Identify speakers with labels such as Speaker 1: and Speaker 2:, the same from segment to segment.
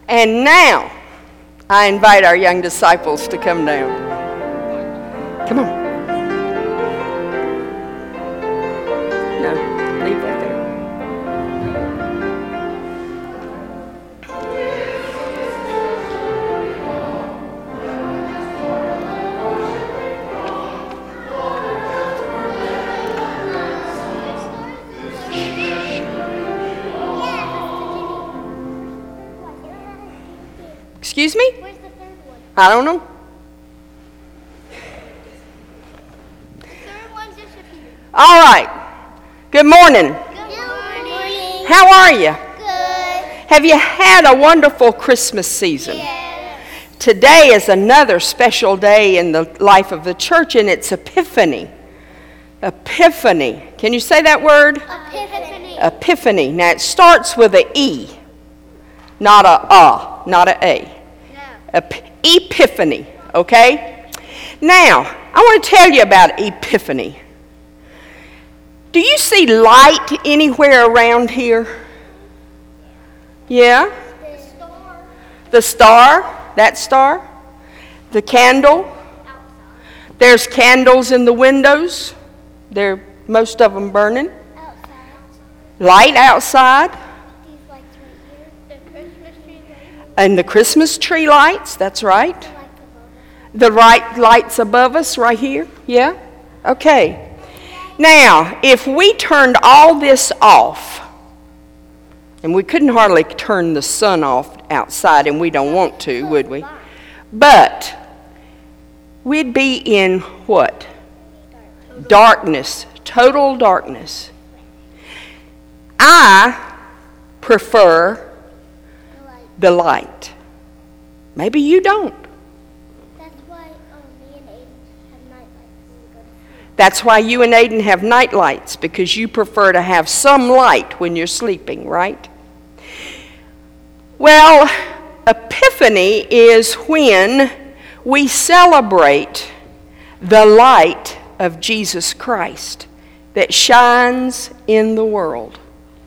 Speaker 1: And now, I invite our young disciples to come down. Come on. No, leave that there. Excuse me?
Speaker 2: Where's the third one?
Speaker 1: I don't know.
Speaker 2: The third one disappeared.
Speaker 1: All right. Good morning.
Speaker 2: Good morning.
Speaker 1: How are you?
Speaker 2: Good.
Speaker 1: Have you had a wonderful Christmas season?
Speaker 2: Yes.
Speaker 1: Today is another special day in the life of the church, and it's Epiphany. Epiphany. Can you say that word?
Speaker 2: Epiphany.
Speaker 1: Epiphany. Now, it starts with an E, not not a A.
Speaker 2: No.
Speaker 1: Epiphany, okay? Now, I want to tell you about Epiphany. Do you see light anywhere around here? Yeah?
Speaker 2: The star.
Speaker 1: The star, that star, the candle.
Speaker 2: Outside.
Speaker 1: There's candles in the windows. Most of them burning.
Speaker 2: Outside.
Speaker 1: Light outside.
Speaker 2: These lights right here. The Christmas tree lights.
Speaker 1: And the Christmas tree lights, that's right.
Speaker 2: The lights above us.
Speaker 1: The right lights above us right here. Yeah? Okay. Now, if we turned all this off, and we couldn't hardly turn the sun off outside, and we don't want to, would we? But we'd be in what? Darkness, total darkness. I prefer
Speaker 2: The light.
Speaker 1: the light. Maybe you don't.
Speaker 2: That's why me and Aiden have night lights when we go to sleep.
Speaker 1: That's why you and Aiden have night lights, because you prefer to have some light when you're sleeping, right? Well, Epiphany is when we celebrate the light of Jesus Christ that shines in the world.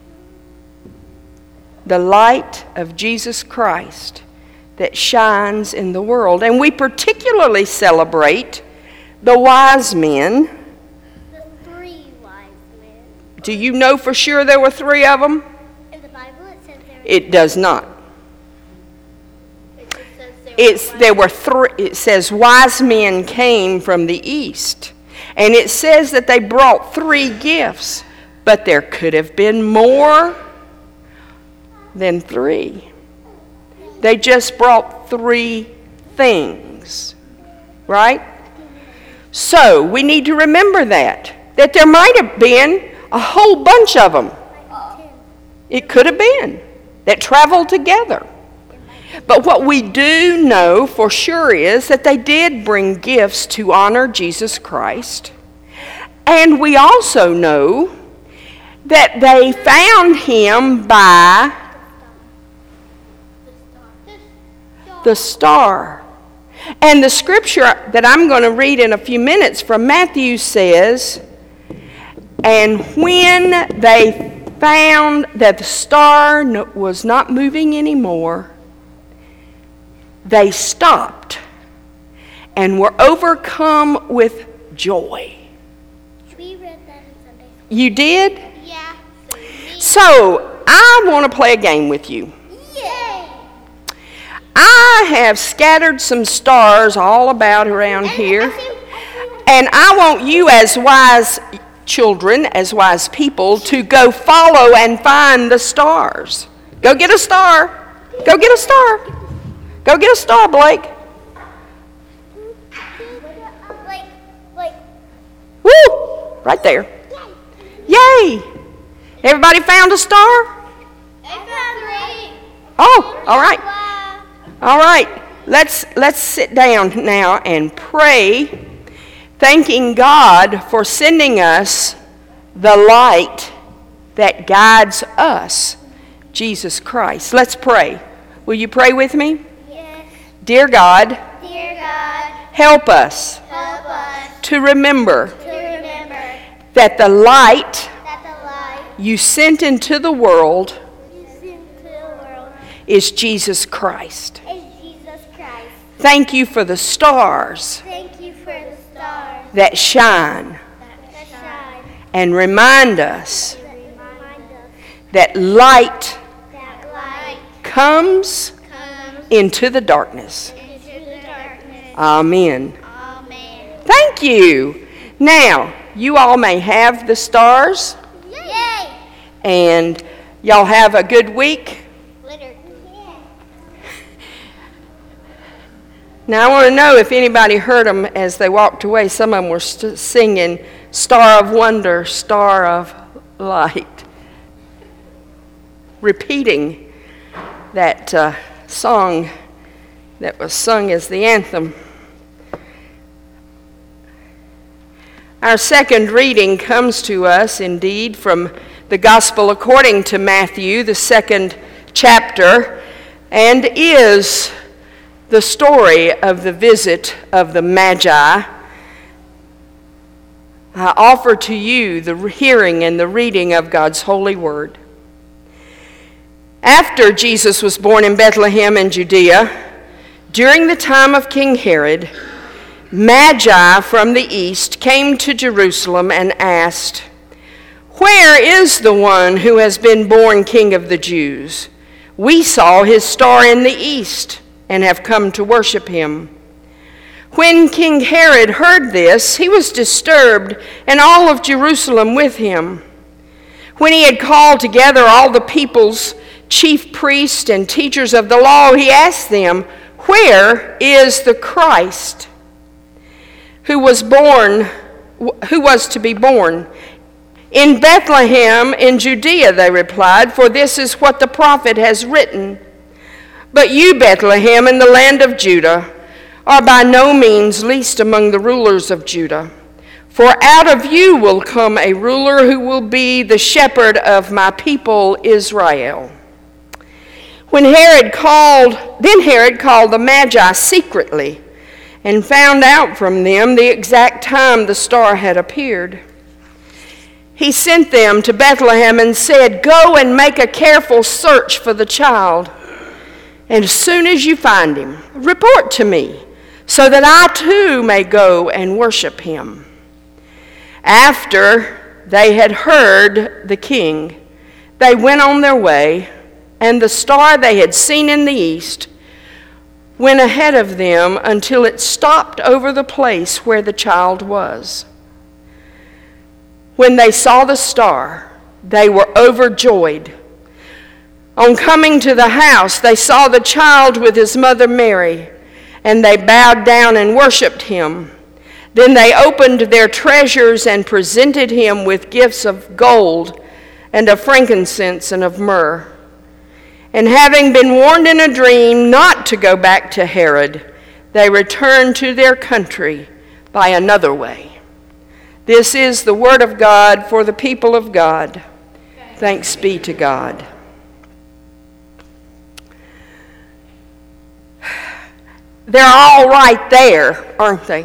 Speaker 1: The light of Jesus Christ that shines in the world. And we particularly celebrate the wise men.
Speaker 2: The 3 wise men.
Speaker 1: Do you know for sure there were 3 of them?
Speaker 2: In the Bible it says there were
Speaker 1: It does not.
Speaker 2: It just says
Speaker 1: There were 3. It says wise men came from the east. And it says that they brought 3 gifts. But there could have been more than 3. They just brought 3 things. Right? So we need to remember that there might have been a whole bunch of them.
Speaker 2: like 10.
Speaker 1: It could have been that traveled together. But what we do know for sure is that they did bring gifts to honor Jesus Christ. And we also know that they found him by the star. And the scripture that I'm going to read in a few minutes from Matthew says, and when they found that the star was not moving anymore, they stopped and were overcome with joy.
Speaker 2: We read that in Sunday school.
Speaker 1: You did?
Speaker 2: Yeah.
Speaker 1: So I want to play a game with you.
Speaker 2: Yay!
Speaker 1: I have scattered some stars all about around here. And I want you as wise children, as wise people, to go follow and find the stars. Go get a star. Go get a star. Go get a star, Blake.
Speaker 2: Like,
Speaker 1: Woo! Right there. Yay! Everybody found a star? Oh, all right. All right. Let's sit down now and pray, thanking God for sending us the light that guides us, Jesus Christ. Let's pray. Will you pray with me?
Speaker 2: Yes.
Speaker 1: Dear God,
Speaker 2: Dear God,
Speaker 1: help us
Speaker 2: help us
Speaker 1: to remember
Speaker 2: to remember
Speaker 1: that the light
Speaker 2: that the light
Speaker 1: you sent into the world
Speaker 2: you sent to the world
Speaker 1: is Jesus Christ.
Speaker 2: Is Jesus Christ.
Speaker 1: Thank you for the stars
Speaker 2: Thank you for the stars
Speaker 1: that shine
Speaker 2: that shine
Speaker 1: and remind us
Speaker 2: and remind us
Speaker 1: that light
Speaker 2: that light
Speaker 1: comes
Speaker 2: comes
Speaker 1: into the darkness.
Speaker 2: into the darkness.
Speaker 1: Amen.
Speaker 2: Amen.
Speaker 1: Thank you. Now, you all may have the stars,
Speaker 2: Yay!
Speaker 1: and y'all have a good week.
Speaker 2: Glitter.
Speaker 1: Now, I want to know if anybody heard them as they walked away. Some of them were singing Star of Wonder, Star of Light, repeating that song that was sung as the anthem. Our second reading comes to us, indeed, from the Gospel according to Matthew, the 2nd chapter, and is the story of the visit of the Magi. I offer to you the hearing and the reading of God's holy word. After Jesus was born in Bethlehem in Judea, during the time of King Herod, Magi from the east came to Jerusalem and asked, "Where is the one who has been born King of the Jews? We saw his star in the east and have come to worship him." When King Herod heard this, he was disturbed, and all of Jerusalem with him. When he had called together all the people's chief priests and teachers of the law, he asked them, "Where is the Christ who was to be born?" "In Bethlehem in Judea," they replied, "for this is what the prophet has written. But you, Bethlehem, in the land of Judah, are by no means least among the rulers of Judah. For out of you will come a ruler who will be the shepherd of my people Israel." Then Herod called the Magi secretly and found out from them the exact time the star had appeared. He sent them to Bethlehem and said, "Go and make a careful search for the child. And as soon as you find him, report to me, so that I too may go and worship him." After they had heard the king, they went on their way, and the star they had seen in the east went ahead of them until it stopped over the place where the child was. When they saw the star, they were overjoyed. On coming to the house, they saw the child with his mother Mary, and they bowed down and worshiped him. Then they opened their treasures and presented him with gifts of gold and of frankincense and of myrrh. And having been warned in a dream not to go back to Herod, they returned to their country by another way. This is the word of God for the people of God. Thanks be to God. They're all right there, aren't they?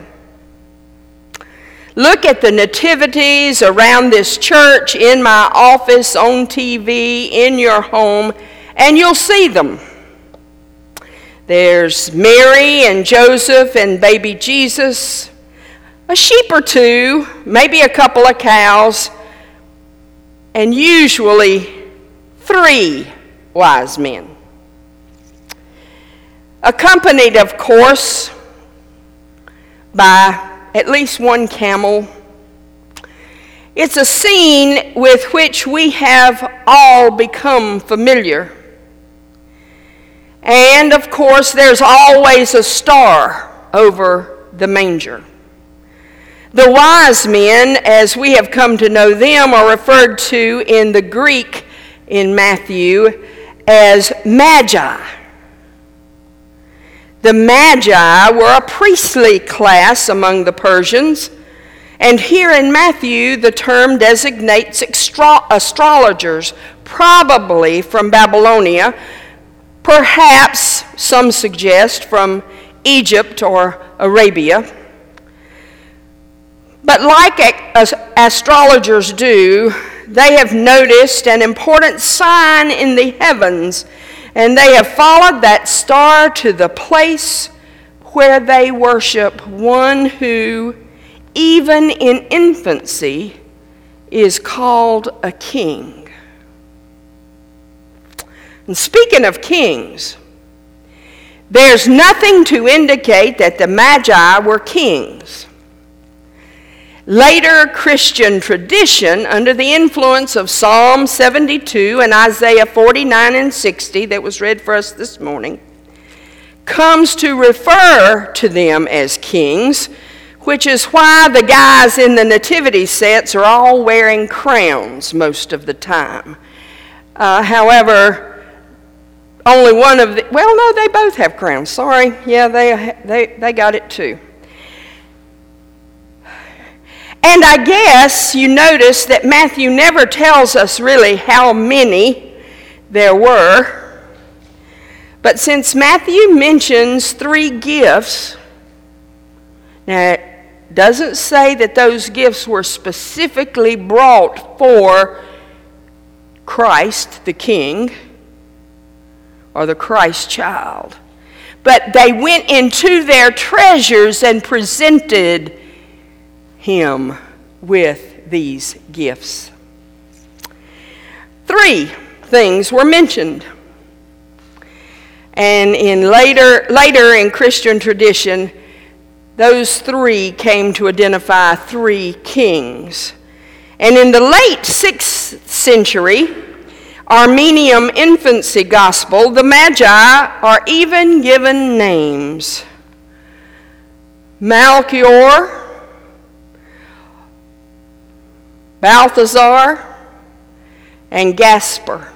Speaker 1: Look at the nativities around this church, in my office, on TV, in your home, and you'll see them. There's Mary and Joseph and baby Jesus, a sheep or two, maybe a couple of cows, and usually 3 wise men. Accompanied, of course, by at least 1 camel. It's a scene with which we have all become familiar. And, of course, there's always a star over the manger. The wise men, as we have come to know them, are referred to in the Greek in Matthew as magi. The Magi were a priestly class among the Persians, and here in Matthew the term designates astrologers, probably from Babylonia, perhaps, some suggest, from Egypt or Arabia. But like astrologers do, they have noticed an important sign in the heavens And they have followed that star to the place where they worship one who, even in infancy, is called a king. And speaking of kings, there's nothing to indicate that the Magi were kings. Later Christian tradition, under the influence of Psalm 72 and Isaiah 49 and 60 that was read for us this morning, comes to refer to them as kings, which is why the guys in the nativity sets are all wearing crowns most of the time. However, only one of the, well, no, they both have crowns. Sorry. Yeah, they got it too. And I guess you notice that Matthew never tells us really how many there were. But since Matthew mentions 3 gifts, now it doesn't say that those gifts were specifically brought for Christ the King or the Christ child. But they went into their treasures and presented him with these gifts. 3 things were mentioned. And later in Christian tradition, those 3 came to identify 3 kings. And in the late 6th century Armenian infancy gospel, the Magi are even given names. Melchior, Balthazar, and Gaspar.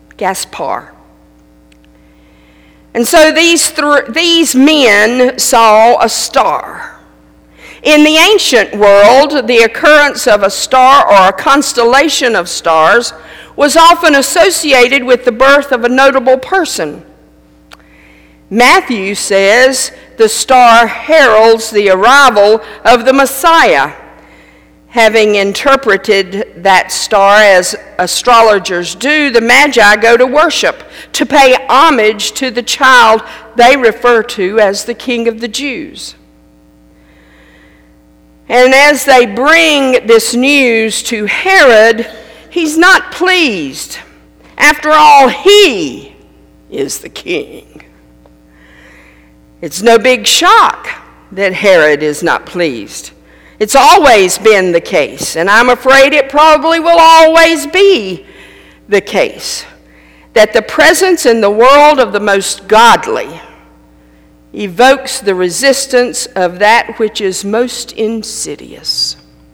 Speaker 1: And so these men saw a star. In the ancient world, the occurrence of a star or a constellation of stars was often associated with the birth of a notable person. Matthew says the star heralds the arrival of the Messiah. Having interpreted that star as astrologers do, the Magi go to worship, to pay homage to the child they refer to as the King of the Jews. And as they bring this news to Herod, he's not pleased. After all, he is the king. It's no big shock that Herod is not pleased. It's always been the case, and I'm afraid it probably will always be the case, that the presence in the world of the most godly evokes the resistance of that which is most insidious.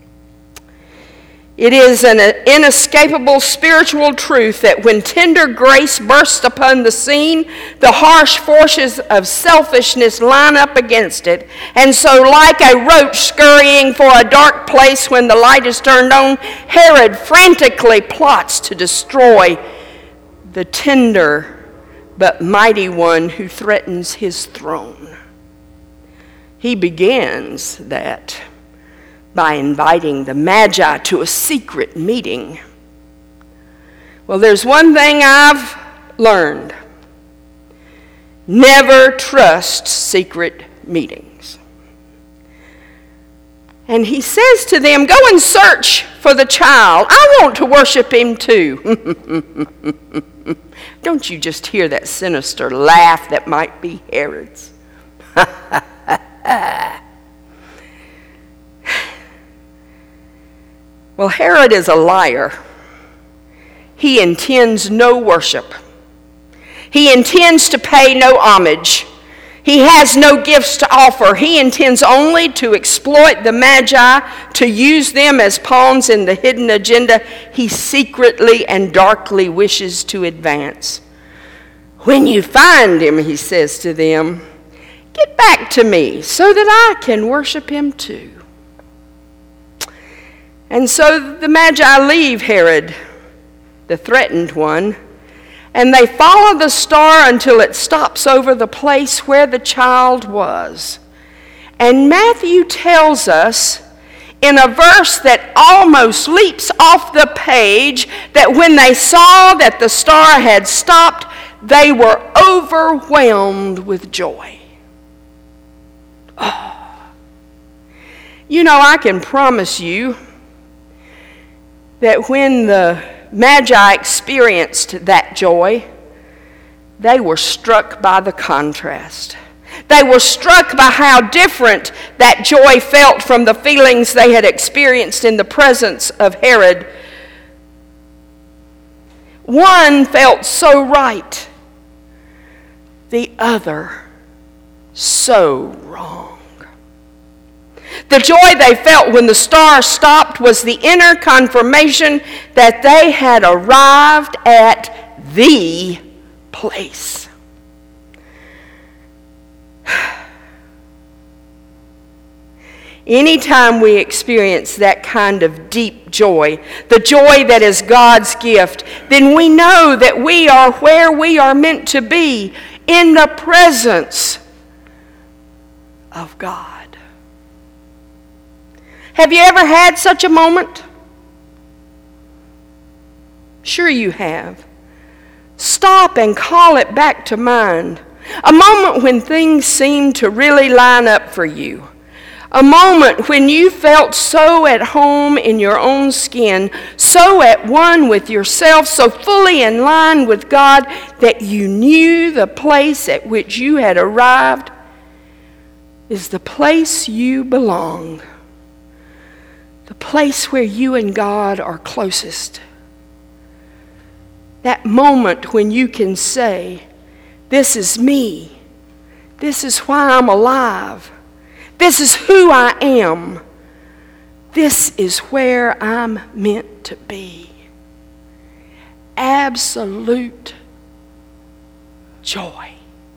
Speaker 1: It is an inescapable spiritual truth that when tender grace bursts upon the scene, the harsh forces of selfishness line up against it. And so, like a roach scurrying for a dark place when the light is turned on, Herod frantically plots to destroy the tender but mighty one who threatens his throne. He begins that by inviting the Magi to a secret meeting. Well, there's one thing I've learned. Never trust secret meetings. And he says to them, go and search for the child. I want to worship him too. Don't you just hear that sinister laugh that might be Herod's? Well, Herod is a liar. He intends no worship. He intends to pay no homage. He has no gifts to offer. He intends only to exploit the Magi, to use them as pawns in the hidden agenda he secretly and darkly wishes to advance. When you find him, he says to them, get back to me so that I can worship him too. And so the Magi leave Herod, the threatened one, and they follow the star until it stops over the place where the child was. And Matthew tells us in a verse that almost leaps off the page that when they saw that the star had stopped, they were overwhelmed with joy. Oh. You know, I can promise you that when the Magi experienced that joy, they were struck by the contrast. They were struck by how different that joy felt from the feelings they had experienced in the presence of Herod. One felt so right, the other so wrong. The joy they felt when the star stopped was the inner confirmation that they had arrived at the place. Anytime we experience that kind of deep joy, the joy that is God's gift, then we know that we are where we are meant to be, in the presence of God. Have you ever had such a moment? Sure you have. Stop and call it back to mind. A moment when things seemed to really line up for you. A moment when you felt so at home in your own skin, so at one with yourself, so fully in line with God that you knew the place at which you had arrived is the place you belong. The place where you and God are closest. That moment when you can say, this is me. This is why I'm alive. This is who I am. This is where I'm meant to be. Absolute joy.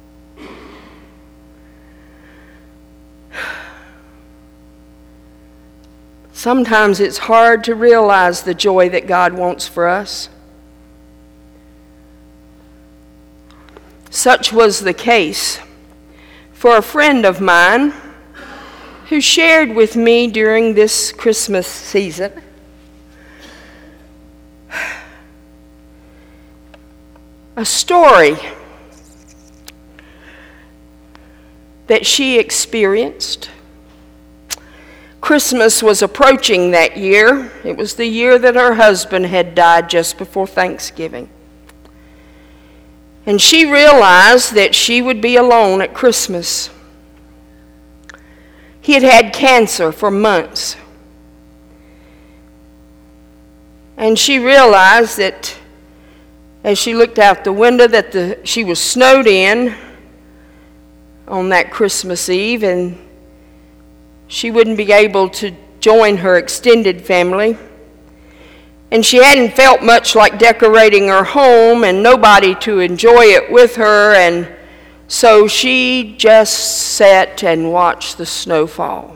Speaker 1: Sometimes it's hard to realize the joy that God wants for us. Such was the case for a friend of mine who shared with me during this Christmas season a story that she experienced. Christmas was approaching that year. It was the year that her husband had died just before Thanksgiving. And she realized that she would be alone at Christmas. He had had cancer for months. And she realized that as she looked out the window that she was snowed in on that Christmas Eve, and she wouldn't be able to join her extended family. And she hadn't felt much like decorating her home and nobody to enjoy it with her, and so she just sat and watched the snow fall.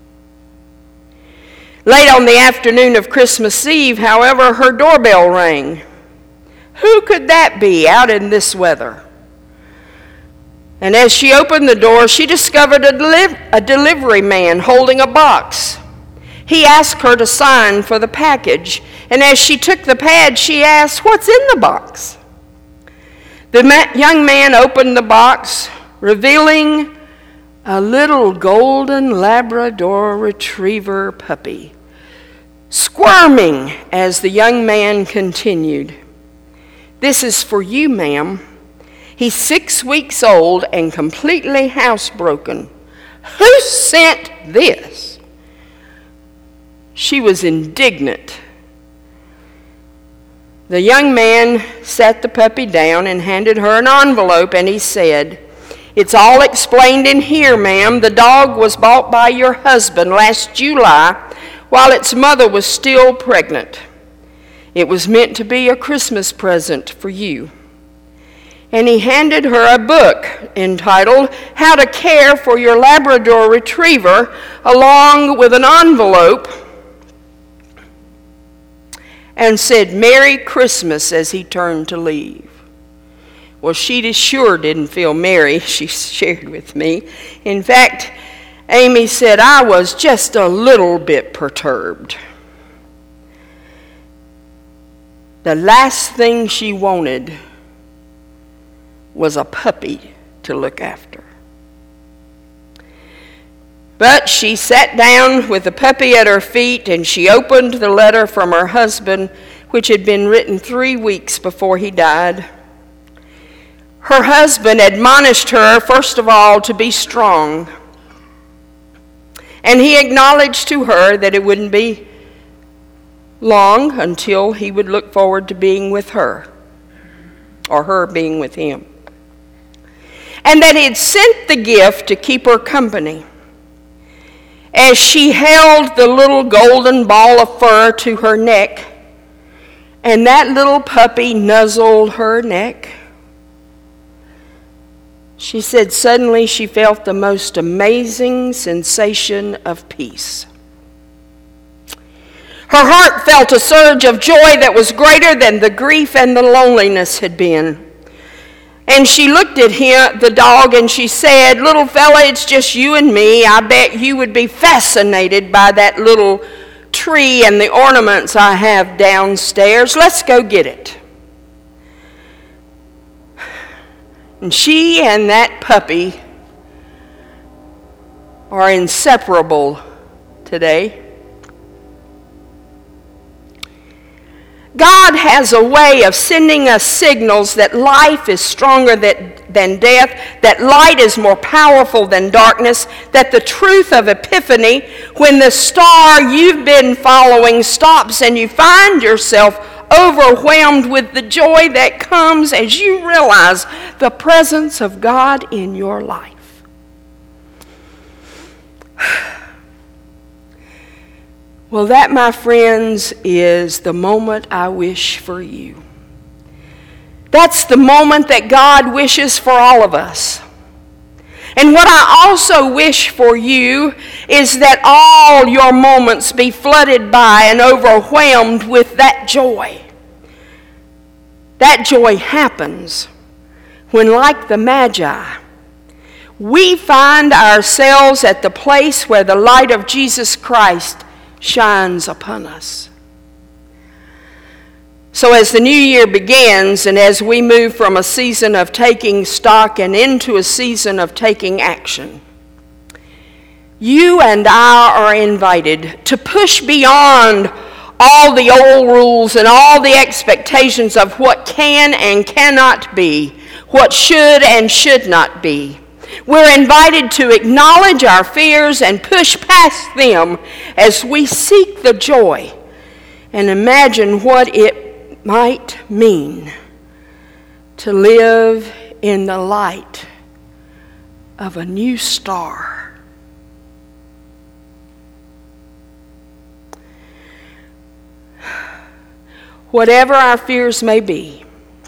Speaker 1: Late on the afternoon of Christmas Eve, however, her doorbell rang. Who could that be out in this weather? And as she opened the door, she discovered a delivery man holding a box. He asked her to sign for the package, and as she took the pad, she asked, "What's in the box?" The young man opened the box, revealing a little golden Labrador retriever puppy, squirming as the young man continued. "This is for you, ma'am. He's 6 weeks old and completely housebroken. Who sent this?" She was indignant. The young man sat the puppy down and handed her an envelope, and he said, "It's all explained in here, ma'am. The dog was bought by your husband last July while its mother was still pregnant. It was meant to be a Christmas present for you." And he handed her a book entitled How to Care for Your Labrador Retriever, along with an envelope, and said, "Merry Christmas," as he turned to leave. Well, she sure didn't feel merry, she shared with me. In fact, Amy said, "I was just a little bit perturbed." The last thing she wanted was a puppy to look after. But she sat down with the puppy at her feet, and she opened the letter from her husband, which had been written 3 weeks before he died. Her husband admonished her, first of all, to be strong. And he acknowledged to her that it wouldn't be long until he would look forward to being with her, or her being with him. And that he had sent the gift to keep her company. As she held the little golden ball of fur to her neck, and that little puppy nuzzled her neck, she said suddenly she felt the most amazing sensation of peace. Her heart felt a surge of joy that was greater than the grief and the loneliness had been. And she looked at him, the dog, and she said, "Little fella, it's just you and me. I bet you would be fascinated by that little tree and the ornaments I have downstairs. Let's go get it." And she and that puppy are inseparable today. God has a way of sending us signals that life is stronger than death, that light is more powerful than darkness, that the truth of Epiphany, when the star you've been following stops and you find yourself overwhelmed with the joy that comes as you realize the presence of God in your life. Well, that, my friends, is the moment I wish for you. That's the moment that God wishes for all of us. And what I also wish for you is that all your moments be flooded by and overwhelmed with that joy. That joy happens when, like the Magi, we find ourselves at the place where the light of Jesus Christ shines upon us. So as the new year begins, and as we move from a season of taking stock and into a season of taking action, you and I are invited to push beyond all the old rules and all the expectations of what can and cannot be, what should and should not be. We're invited to acknowledge our fears and push past them as we seek the joy and imagine what it might mean to live in the light of a new star. Whatever our fears may be,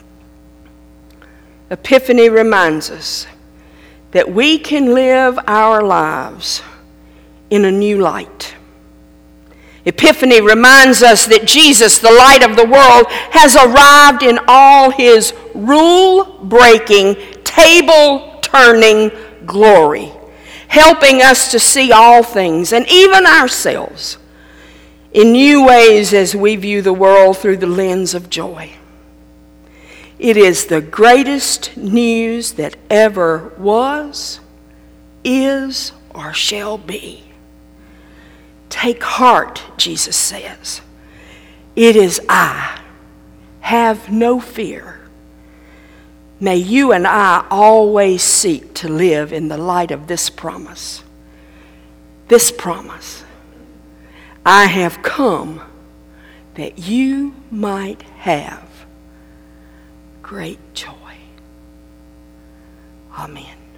Speaker 1: Epiphany reminds us that we can live our lives in a new light. Epiphany reminds us that Jesus, the light of the world, has arrived in all his rule-breaking, table-turning glory, helping us to see all things, and even ourselves, in new ways as we view the world through the lens of joy. It is the greatest news that ever was, is, or shall be. Take heart, Jesus says. It is I. Have no fear. May you and I always seek to live in the light of this promise. This promise. I have come that you might have great joy. Amen.